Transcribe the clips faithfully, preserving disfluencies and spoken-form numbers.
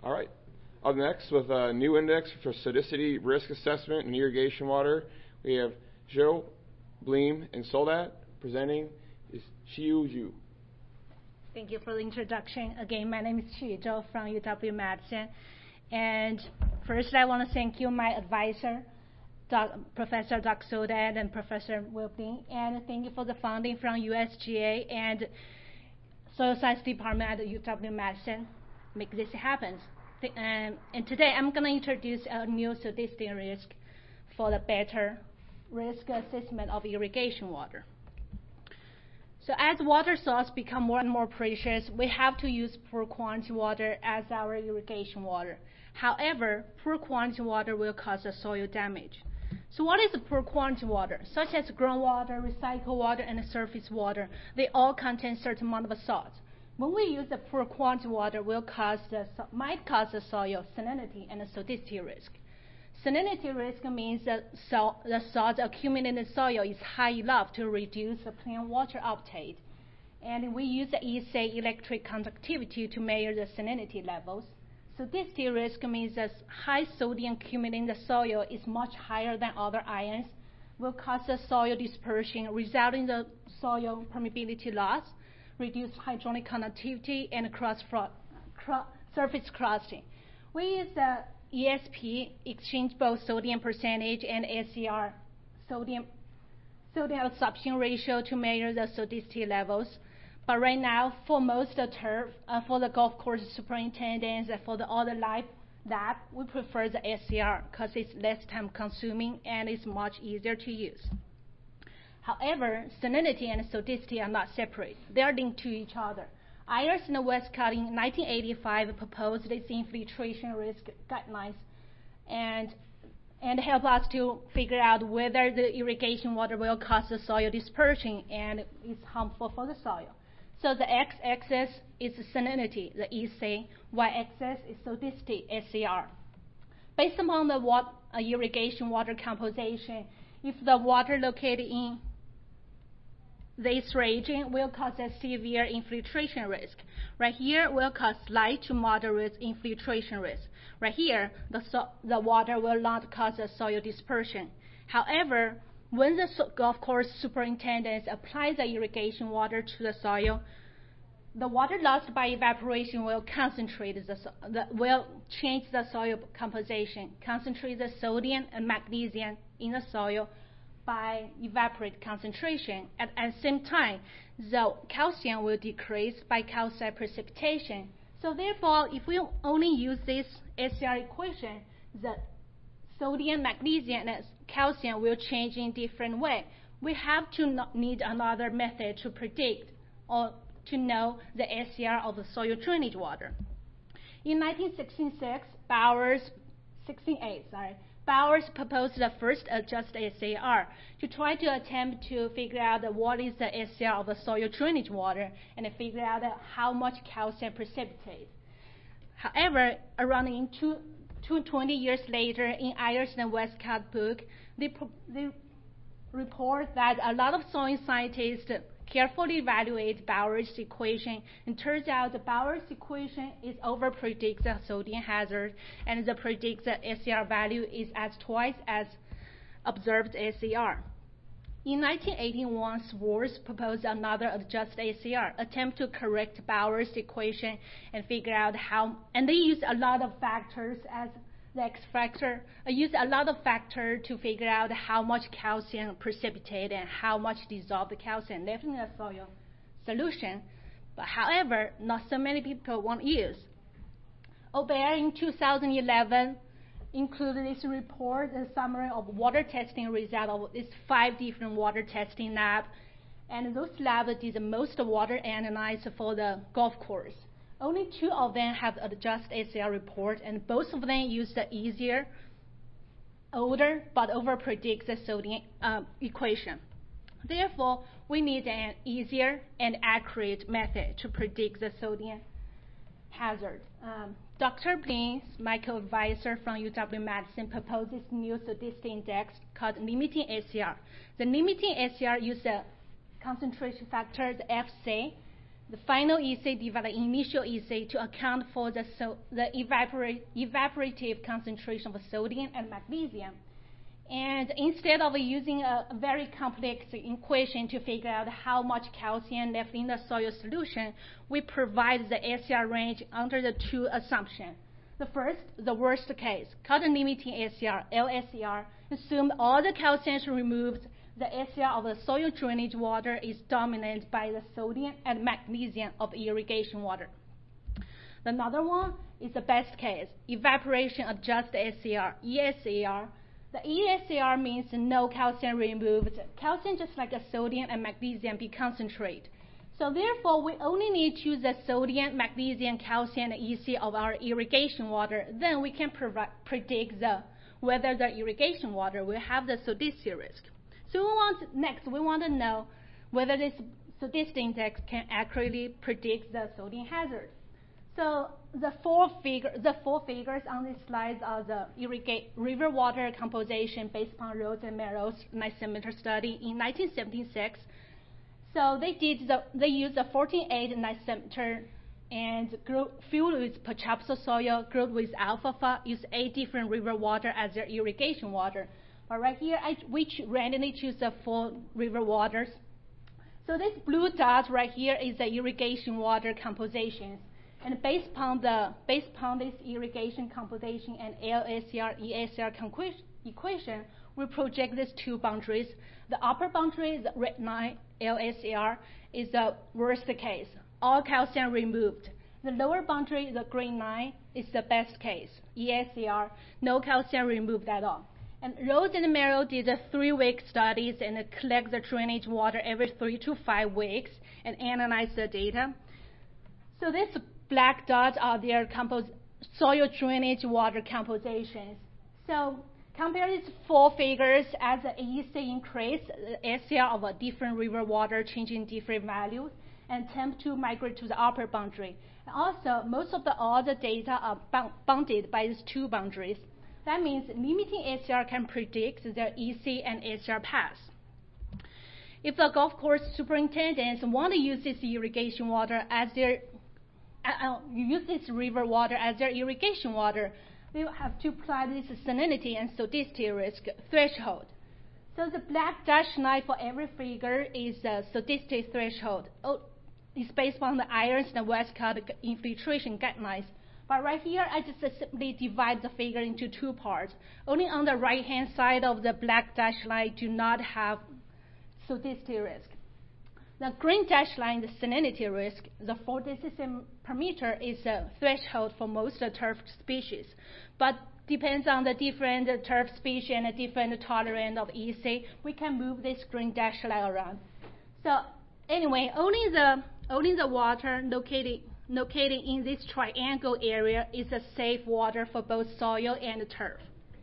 All right. Up next, with a new index for sodicity risk assessment in irrigation water, we have Zhou, Bleem, and Soldat. Presenting is Xiu Zhu. Thank you for the introduction. Again, my name is Xu Zhou from U W Madison. And first, I want to thank you, my advisor, Doc, Professor Doc Soldat and Professor Will Bleem. And thank you for the funding from U S G A and Soil Science Department at U W Madison. Make this happen. Um, and today I'm going to introduce a new sodicity risk for the better risk assessment of irrigation water. So as water sources become more and more precious, we have to use poor quality water as our irrigation water. However, poor quality water will cause soil damage. So what is poor quality water? Such as groundwater, recycled water, and surface water, they all contain certain amount of salt. When we use the poor quality water, will cause the, might cause the soil salinity and sodicity risk. Salinity risk means that salt, the salt accumulated in the soil is high enough to reduce the plant water uptake. And we use the E S A electric conductivity to measure the salinity levels. Sodicity risk means that high sodium accumulated in the soil is much higher than other ions, will cause the soil dispersion, resulting in the soil permeability loss, reduce hydronic conductivity, and cross cro surface crusting. We use the E S P, exchange both sodium percentage and S C R, sodium, sodium absorption ratio, to measure the sodicity levels. But right now, for most of the turf, uh, for the golf course superintendents, and for the other lab, lab, we prefer the S C R because it's less time consuming and it's much easier to use. However, salinity and sodicity are not separate. They are linked to each other. Ayers and Westcott in nineteen eighty-five proposed these infiltration risk guidelines and, and help us to figure out whether the irrigation water will cause the soil dispersion and is harmful for the soil. So the x-axis is salinity, the E S A, y-axis is sodicity, S C R. Based upon the wat, uh, irrigation water composition, if the water located in this region will cause a severe infiltration risk. Right here will cause light to moderate infiltration risk. Right here, the, so the water will not cause a soil dispersion. However, when the so golf course superintendents apply the irrigation water to the soil, the water lost by evaporation will concentrate the, the will change the soil composition, concentrate the sodium and magnesium in the soil by evaporate concentration. At, at the same time, the calcium will decrease by calcite precipitation. So therefore, if we only use this S C R equation, the sodium, magnesium, and calcium will change in different way. We have to not need another method to predict or to know the S C R of the soil drainage water. In nineteen sixty-six, Bowers, sixty-eight, sorry, Bowers proposed the first adjusted S C R to try to attempt to figure out what is the S C R of the soil drainage water and figure out how much calcium precipitates. However, around in two, two, twenty years later, in Ayers and Westcott book, they, they report that a lot of soil scientists carefully evaluate Bowers' equation, and turns out the Bowers' equation is over predicts the sodium hazard, and the predicts the S C R value is as twice as observed S C R. In nineteen eighty-one, Swartz proposed another adjusted S C R, attempt to correct Bowers' equation and figure out how, and they used a lot of factors as the X factor, uh, use a lot of factor to figure out how much calcium precipitate and how much dissolved calcium left in the soil solution. But however, not so many people want to use. Aubert in two thousand eleven included this report, a summary of water testing result of these five different water testing labs. And those labs did the most water analysis for the golf course. Only two of them have adjusted S C R report, and both of them use the easier, older, but over predicts the sodium uh, equation. Therefore, we need an easier and accurate method to predict the sodium hazard. Um, Doctor Bleem, my co-advisor from U W Madison, proposed this new sodicity index called limiting S C R. The limiting S C R uses a concentration factor, the F C, the final assay divided the initial assay to account for the, so, the evapora- evaporative concentration of sodium and magnesium. And instead of using a, a very complex equation to figure out how much calcium left in the soil solution, we provide the S C R range under the two assumptions. The first, the worst case, called the limiting S C R, L S C R, assumed all the calcium is removed. The S C R of the soil drainage water is dominated by the sodium and magnesium of irrigation water. Another one is the best case, evaporation adjusted S C R, E S C R. The E S C R means no calcium removed. Calcium, just like a sodium and magnesium, be concentrate. So therefore, we only need to use the sodium, magnesium, calcium, and E C of our irrigation water. Then we can provi- predict the, whether the irrigation water will have the sodicity risk. So we want, next, we want to know whether this sodicity index can accurately predict the sodium hazard. So the four figure, the four figures on this slide are the irrigate river water composition based upon Rhodes and Merrill's Nysimeter study in nineteen seventy-six. So they did the, they used the fourteen eight Nysimeter and grew, filled with potential soil, grew with alfalfa, used eight different river water as their irrigation water. But right here, I, we randomly choose the four river waters. So this blue dot right here is the irrigation water composition. And based upon the based upon this irrigation composition and L S C R E S C R equation, we project these two boundaries. The upper boundary, the red line, L S C R, is the worst case, all calcium removed. The lower boundary, the green line, is the best case, E S C R, no calcium removed at all. And Rhodes and Merrill did a three-week studies and collect the drainage water every three to five weeks and analyze the data. So this black dots are their compos- soil drainage water compositions. So compare these four figures as the E C increase, the S C R of a different river water changing different values, and tend to migrate to the upper boundary. And also, most of the all the data are bounded by these two boundaries. That means limiting S C R can predict the E C and S C R paths. If the golf course superintendents want to use this irrigation water as their uh, use this river water as their irrigation water, they will have to apply this salinity and sodicity risk threshold. So the black dashed line for every figure is the sodicity threshold. Oh, it's based on the IRIS and Westcott infiltration guidelines. But right here, I just simply divide the figure into two parts. Only on the right-hand side of the black dashed line do not have sodicity risk. The green dashed line, the salinity risk, the four deciliter per meter is a threshold for most turf species, but depends on the different turf species and the different tolerance of E C. We can move this green dashed line around. So anyway, only the only the water located located in this triangle area is a safe water for both soil and turf.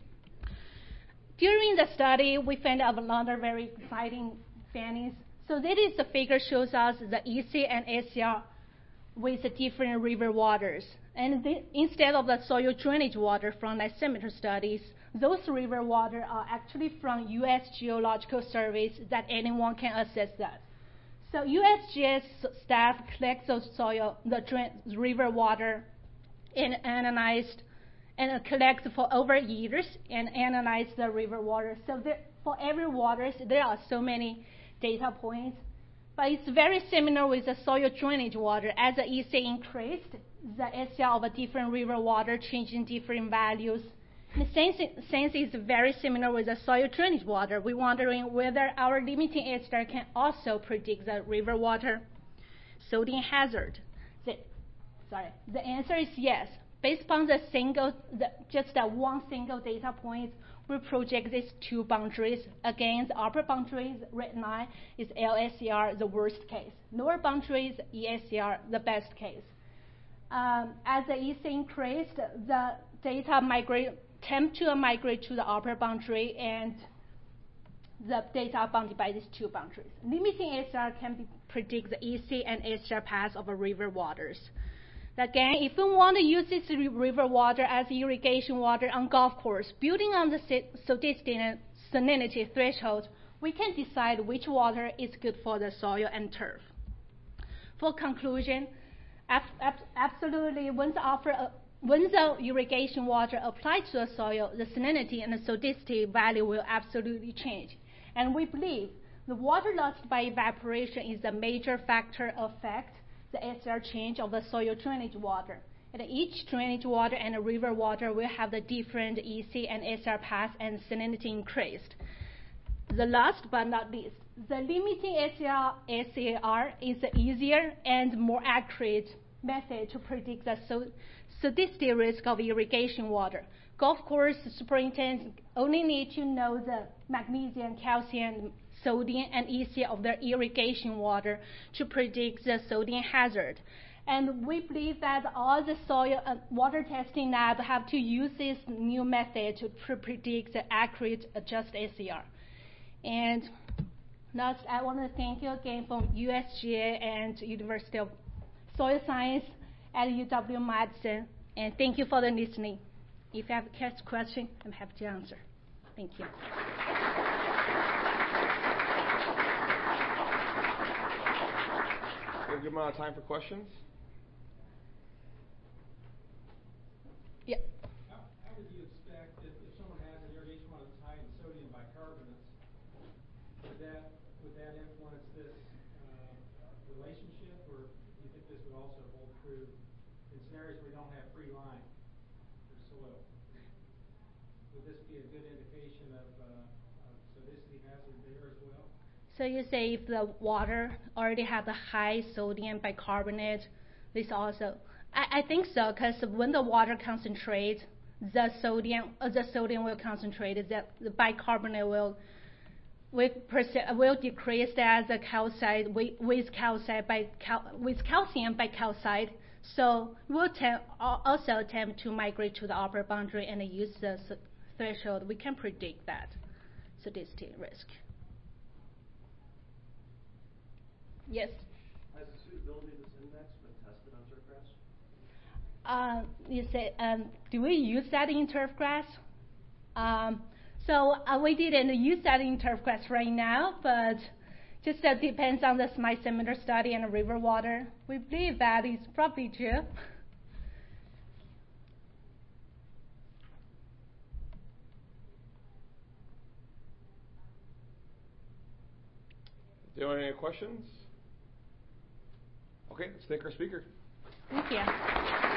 During the study, we found out another very exciting findings. So that is the figure shows us the E C and S C R with the different river waters. And the, instead of the soil drainage water from Nysimeter studies, those river water are actually from U S Geological Surveys that anyone can access that. So U S G S staff collects those soil, the drain, river water, and analyzed and collect for over years and analyze the river water. So there, for every waters, there are so many data points, but it's very similar with the soil drainage water. As the E C increased, the S C R of a different river water changing different values. The sense, sense is very similar with the soil drainage water. We're wondering whether our limiting S C R can also predict the river water sodium hazard. The, sorry, the answer is yes. Based upon the single, the, just that one single data point, we project these two boundaries. Again, the upper boundaries, red line, is L S C R, the worst case. Lower boundaries, E S C R, the best case. Um, as the E C increased, the data migrate, tend to migrate to the upper boundary, and the data are bounded by these two boundaries. Limiting S C R can be, predict the E C and S C R paths of river waters. Again, if we want to use this river water as irrigation water on golf course, building on the sodicity and salinity threshold, we can decide which water is good for the soil and turf. for conclusion, ab- ab- absolutely, when the, offer, uh, when the irrigation water applied to the soil, the salinity and the solidity value will absolutely change. And we believe the water lost by evaporation is a major factor affect the S R change of the soil drainage water. And each drainage water and river water will have the different E C and S R paths and salinity increased. The last but not least, the limiting S A R is the easier and more accurate method to predict the salinity risk of irrigation water. Golf course superintendents only need to know the magnesium, calcium, sodium, and E C of their irrigation water to predict the sodium hazard. And we believe that all the soil and water testing labs have to use this new method to pre- predict the accurate adjusted S A R. And last, I want to thank you again from U S G A and University of Soil Science at U W Madison. And thank you for the listening. If you have a question, I'm happy to answer. Thank you. We have a good amount of time for questions. Yeah. How, how would you expect if, if someone has an irrigation water that's high in sodium bicarbonates, would that would that influence this uh, relationship, or do you think this would also hold true in scenarios where we don't have free line for soil? Would this be a good indication of, uh, of salinity hazard there as well? So you say if the water already has a high sodium bicarbonate, this also. I, I think so, because when the water concentrates, the sodium uh, the sodium will concentrate. The, the bicarbonate will will, perce- will decrease as the calcite with, with calcite by cal- with calcium bicalcite. So we'll te- also attempt to migrate to the upper boundary and use the threshold. We can predict that salinity risk. Yes. Has the suitability of this index been tested on turfgrass? Uh, you say, um, do we use that in turfgrass? Um, so uh, we didn't use that in turfgrass right now, but just uh, depends on the seminar study and the river water. We believe that is probably true. Do you have any questions? Okay, let's thank our speaker. Thank you.